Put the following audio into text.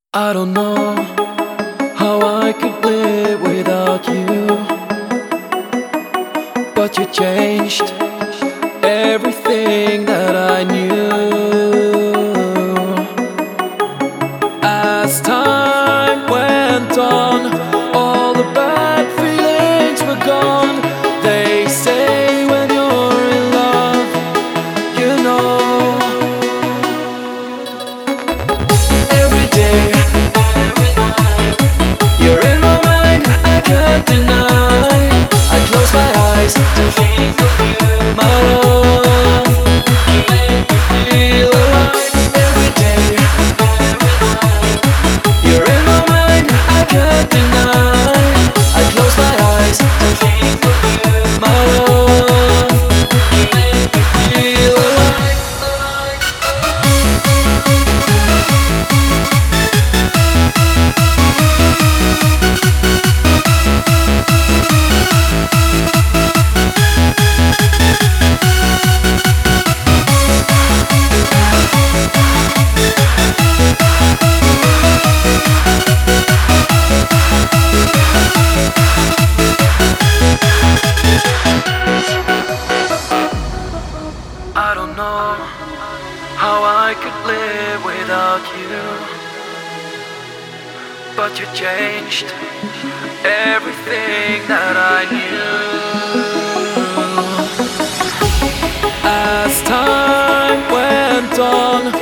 I don't know how I could live without you, but you changed everything that I knew. As time went on, all the bad feelings were gone. They say when you're in love, you know. Every day you're in my mind, I can't deny. I close my eyes to think of you, my love. You make me feel alive. Every day you're in my mind, I can't deny. I close my eyes to think of you, my love. You make me feel alive. I don't know how I could live without you, but you changed everything that I knew. As time went on,